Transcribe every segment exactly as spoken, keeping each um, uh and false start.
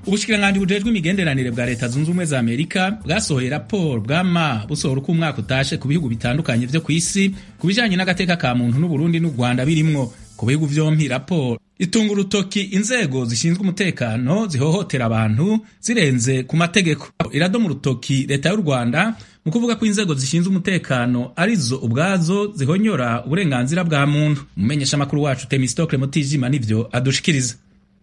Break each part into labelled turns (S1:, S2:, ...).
S1: Ubushikiranganji bujejwe imigenderanire bwa Leta Zunze Ubumwe za Amerika bwasohoye raporo bwama busohora uko umwaka utashe ku bihugu bitandukanye vyo kw'isi ku bijanye n'agateka ka muntu n'u Burundi n'u Rwanda birimwo. Ku bihugu vyompi raporo itunga urutoki inzego zishinzwe umutekano zihohotera abantu zirenze ku mategeko. Iradoma urutoki Leta y'u Rwanda mu kuvuga ko inzego zishinzwe umutekano arizo ubwazo zihonyora uburenganzira bwa muntu. Umumenyesha makuru wacu Temistokle Mutijima nivyo adushikiriza.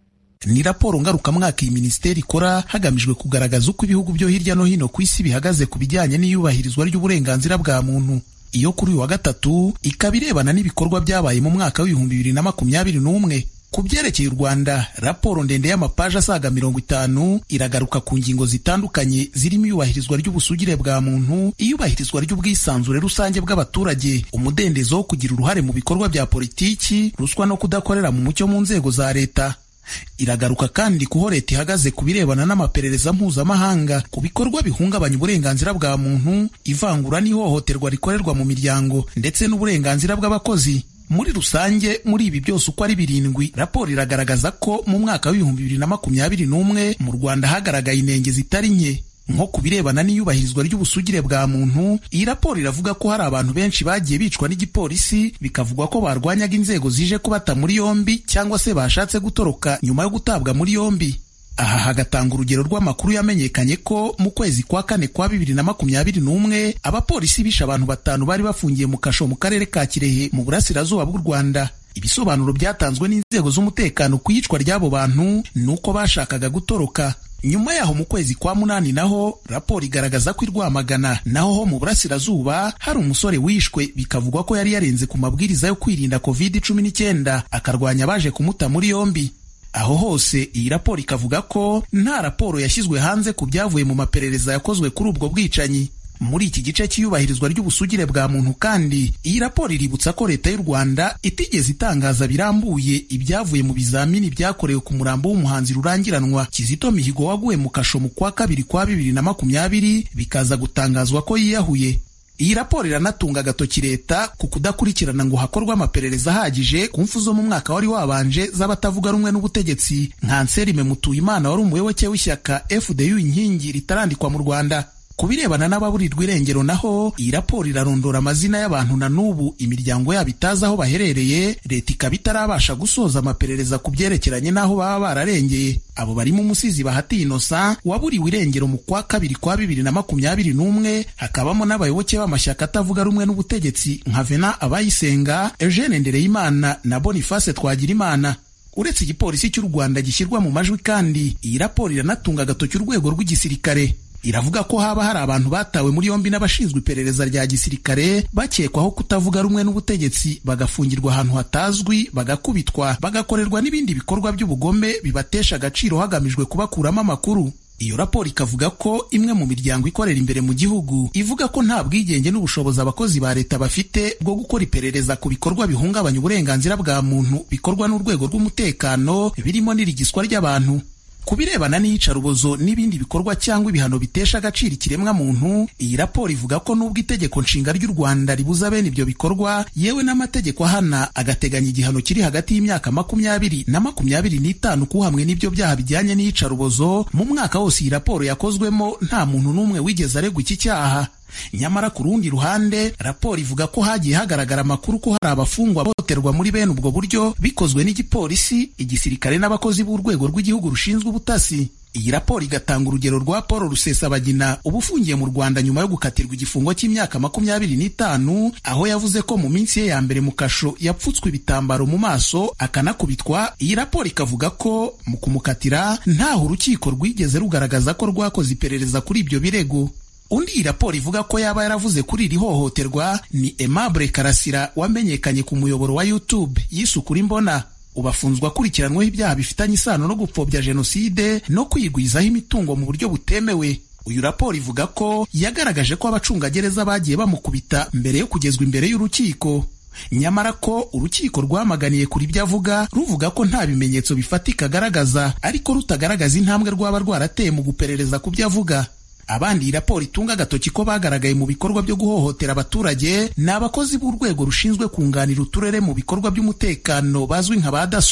S2: Ni raporo ngarukamwaka iyi minisiteri ikora hagamijwe kugaragaza uko ibihugu byo hirya no hino ku isi bihagaze ku bijyanye n'iyubahirizwa ry'uburenganzira bwa muntu. Iyo kuri uyu wa gatatu ikaba irebana n'ibikorwa byabaye mu mwaka w'ibihumbi bibiri na makumyabiri n'umwe. Ku byerekeye u Rwanda, raporo ndende y'amapaji asaga mirongo itanu iragaruka ku ngingo zitandukanye zirimo iyubahirizwa ry'ubusugire bwa muntu, iyubahirizwa ry'ubwisanzure rusange bw'abaturage, umudendezo wo kugira uruhare mu bikorwa bya politiki, ruswa no kudakorera mu mucyo mu nzego za leta. Iragaruka kandi kuho leta ihagaze ku birebana n'amaperereza mpuzamahanga ku bikorwa bihungabanya uburenganzira bwa muntu, ivangura n'ihohoterwa rikorerwa mu miryango ndetse n'uburenganzira bw'abakozi. Muri rusange, muri ibi byose uko ari birindwi, raporo iragaragaza ko mu mwaka w'ibihumbi bibiri na makumyabiri n'umwe mu Rwanda hagaragaye inenge zitari nke. Nko ku birebana n'iyubahirizwa ry'ubusugire bwa muntu, iyi raporo iravuga ko hari abantu benshi bagiye bicwa n'igipolisi, bikavugwa ko barwanyaga inzego zije kubata muri yombi cyangwa se bashatse gutoroka nyuma yo gutabwa muri yombi. Aha hagatanga urugero rw'amakuru yamenyekanye ko mu kwezi kwa kane kwa bibiri na makumyabiri n'umwe abapolisi bishe abantu batanu bari bafungiye mu kasho mu karere ka Kirehe mu burasirazuba bw'u Rwanda. Ibisobanuro byatanzwe n'inzego z'umutekano ku iyicwa ry'abo bantu nuko bashakaga gutoroka. Nyuma yaho mu kwezi kwa munani naho raporo igaragaza ko i Rwamagana naho ho mu burasirazuba hari umusore wishwe, bikavugwa ko yari yarenze ku mabwiriza yo kwirinda covid cumi n'icyenda akarwanya abaje kumuta muri yombi. Aho hose iyi raporo ikavuga ko nta raporo yashyizwe hanze ku byavuye mu maperereza yakozwe kuri ubwo bwicanyi. Muri iki gice cy'iyubahirizwa ry'ubusugire bwa muntu kandi, iyi raporo iributsa ko Leta y'u Rwanda itigeze itangaza birambuye ibyavuye mu bizamini byakorewe ku murambo w'umuhanzi rurangiranwa Kizito Mihigo waguye mu kasho mu kwa kabiri kwa bibiri na makumyabiri, bikaza gutangazwa ko yiyahuye. Iyi raporo iranatunga agatoki Leta ku kudakurikirana ngo hakorwe amaperereza ahagije ku mfu zo mu mwaka wari wabanje z'abatavuga rumwe n'ubutegetsi nka Anselme Mutuyimana wari umuyoboke w'ishyaka F D U inkingi ritarandikwa mu Rwanda. Ku birebana n'ababurirwa irengero naho, iyi raporo irarondora amazina y'abantu na n'ubu imiryango yabo itazi aho baherereye, Leta ikaba itarabasha gusoza amaperereza ku byerekeranye n'aho baba bararengeye. Abo barimo umusizi Bahati Innocent waburiwe irengero mu kwa kabiri kwa bibiri na makumyabiri n'umwe, hakabamo n'abayoboke b'amashyaka atavuga rumwe n'ubutegetsi nka Venant Abayisenga, Eugene Ndereyimana na Boniface Twagirimana. Uretse igipolisi cy'u Rwanda gishyirwa mu majwi kandi, iyi raporo iranatunga agatoki urwego rw'igisirikare. Iravuga ko haba hari abantu batawe muri yombi n'abashinzwe iperereza rya gisirikare bakekwaho kutavuga rumwe n'ubutegetsi, bagafungirwa ahantu hatazwi, bagakubitwa, bagakorerwa n'ibindi bikorwa by'ubugome bibatesha agaciro hagamijwe kubakuramo amakuru. Iyo raporo ikavuga ko imwe mu miryango ikorera imbere mu gihugu ivuga ko nta bwigenge n'ubushobozi abakozi ba Leta bafite bwo gukora iperereza ku bikorwa bihungabanya uburenganzira bwa muntu bikorwa n'urwego rw'umutekano, birimo n'irigiswa ry'abantu. Ku birebana n'iyicarubozo n'ibindi bikorwa cyangwa ibihano bitesha agaciro ikiremwa muntu, iyi raporo ivuga ko nubwo itegeko nshinga ry'u Rwanda ribuza bene ibyo bikorwa, yewe n'amategeko ahana agateganya igihano kiri hagati y'imyaka makumyabiri na makumyabiri n'itanu kuhamwe n'ibyo byaha bijyanye n'iyicarubozo. Mu mwaka wose iyi raporo yakozwemo nta muntu n'umwe wigeze aregwa iki cyaha. Nyamara ku rundi ruhande, raporo ivuga ko hagiye hagaragara amakuru ko hari abafungwa boterwa muri bene ubwo buryo bikozwe n'igipolisi, igisirikare n'abakozi b'urwego rw'igihugu rushinzwe ubutasi. Iyi raporo igatanga urugero rwa Paul Rusesabagina uba ufungiye mu Rwanda nyuma yo gukatirwa igifungo cy'imyaka makumyabiri n'itanu, aho yavuze ko mu minsi ye ya mbere mu kasho yapfutswe ibitambaro mu maso akanakubitwa. Iyi raporo ikavuga ko mu kumukatira ntaho urukiko rwigeze rugaragaza ko rwakoze iperereza kuri ibyo birego. Undi iyi raporo ivuga ko yaba yaravuze kuri iri hohoterwa ni Aimable Karasira wamenyekanye ku muyoboro wa YouTube yisukura imbona. Ubafunzwa akurikiranweho ibyaha bifitanye isano no gupfobya jenoside no kwigwizaho imitungo mu buryo butemewe. Uyu raporo ivuga ko yagaragaje ko abacungagereza bagiye bamukubita mbere yo kugezwa imbere y'urukiko. Nyamara ko urukiko rwamaganiye kuri ibyo avuga, ruvuga ko nta bimenyetso bifatika agaragaza, ariko rutagaragaza intambwe rwaba rwarateye mu guperereza ku byo avuga. Abandi iyi raporo itunga agatoki ko bagaragaye mu bikorwa byo guhohotera abaturage ni abakozi b'urwego rushinzwe kunganira uturere mu bikorwa by'umutekano bazwi nka ba daso.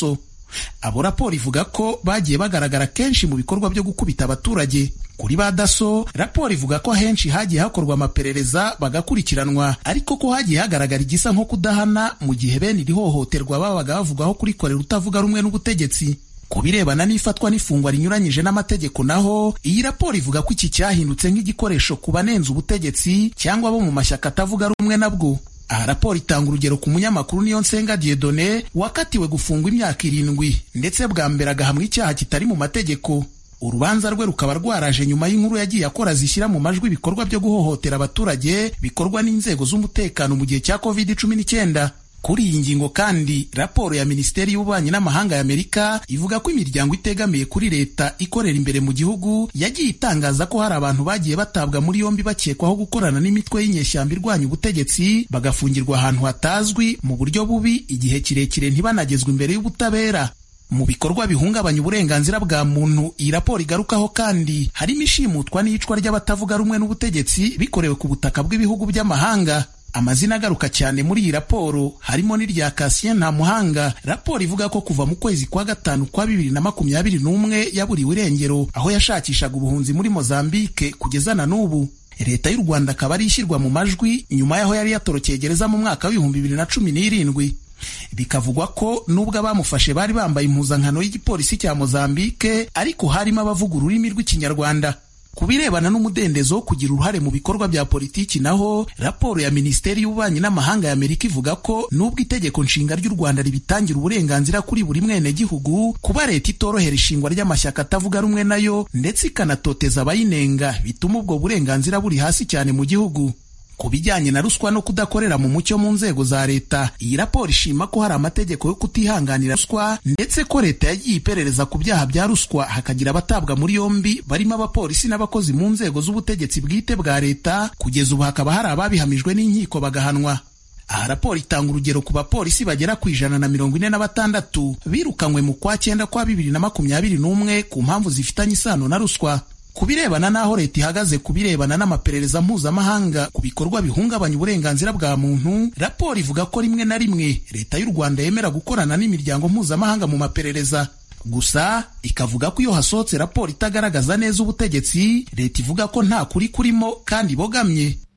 S2: Abo raporo ivuga ko bagiye bagaragara kenshi mu bikorwa byo gukubita abaturage. Kuri ba daso, raporo ivuga ko henshi hagiye hakorwa amaperereza bagakurikiranwa, ariko ko hagiye hagaragara igisa nko kudahana mu gihe bene iri hohoterwa babaga bavugwaho kurikorera utavuga rumwe n'ubutegetsi. Ku birebana n'ifatwa n'ifungwa rinyuranyije n'amategeko naho, iyi raporo ivuga ko iki cyahindutse nk'igikoresho ku banenza ubutegetsi cyangwa bo mu mashyaka atavuga rumwe nabwo. Aha raporo itanga urugero ku munyamakuru Niyonsenga Dieudonné wakatiwe gufungwa imyaka irindwi ndetse bwa mbere agahamwa icyaha kitari mu mategeko. Urubanza rwe rukaba rwaraje nyuma y'inkuru yagiye akora zishyira mu majwi ibikorwa byo guhohotera abaturage bikorwa n'inzego z'umutekano mu gihe cya covid cumi n'icyenda. Kuri iyi ngingo kandi, raporo ya Minisiteri y'Ububanyi n'Amahanga ya Amerika ivuga ko imiryango itegamiye kuri leta ikorera imbere mu gihugu yagiye itangaza ko hari abantu bagiye batabwa muri yombi bakekwaho gukorana n'imitwe y'inyeshyamba irwanya ubutegetsi, bagafungirwa ahantu hatazwi mu buryo bubi igihe kirekire ntibanagezwe imbere y'ubutabera. Mu bikorwa bihungabanya uburenganzira bwa muntu iyi raporo igarukaho kandi harimo ishimutwa n'iyicwa ry'abatavuga rumwe n'ubutegetsi bikorewe ku butaka bw'ibihugu by'amahanga. Amazina agaruka cyane muri iyi raporo harimo n'irya Cassien Ntamuhanga. Raporo ivuga ko kuva mu kwezi kwa gatanu kwa bibiri na makumyabiri n'umwe yaburiwe irengero aho yashakishaga ubuhunzi muri Mozambique kugeza na n'ubu. Leta y'u Rwanda akaba ari ishyirwa mu majwi nyuma yaho yari yatorokeye gereza mu mwaka w'ibihumbi bibiri na cumi n'irindwi. Bikavugwa ko nubwo abamufashe bari bambaye impuzankano y'igipolisi cya Mozambique, ariko harimo abavuga ururimi rw'ikinyarwanda. Ku birebana n'umudendezo wo kugira uruhare mu bikorwa bya politiki naho, raporo ya Minisiteri y'Ububanyi n'Amahanga ya Amerika ivuga ko nubwo itegeko nshinga ry'u Rwanda ribitangira uburenganzira kuri buri mwenegihugu, kuba leta itorohera ishingwa ry'amashyaka atavuga rumwe nayo ndetse ikanatoteza abayinenga bituma ubwo burenganzira buri hasi cyane mu gihugu. Ku bijyanye na ruswa no kudakorera mu mucyo mu nzego za leta, iyi raporo ishima ko hari amategeko yo kutihanganira ruswa ndetse ko leta yagiye iperereza ku byaha bya ruswa hakagira abatabwa muri yombi barimo abapolisi n'abakozi mu nzego z'ubutegetsi bwite bwa leta, kugeza ubu hakaba hari ababihamijwe n'inkiko bagahanwa. Aha raporo itanga urugero ku bapolisi bagera ku ijana na mirongo ine na batandatu birukanywe mu kwa cyenda kwa bibiri na makumyabiri n'umwe ku mpamvu zifitanye isano na ruswa. Ku birebana n'aho leta ihagaze ku birebana n'amaperereza mpuzamahanga ku bikorwa bihungabanya uburenganzira bwa muntu, raporo ivuga ko rimwe na rimwe leta y'u Rwanda yemera gukorana n'imiryango mpuzamahanga mu maperereza. Gusa ikavuga ko iyo hasohotse raporo itagaragaza neza ubutegetsi, leta ivuga ko nta kuri kurimo kandi bogamye.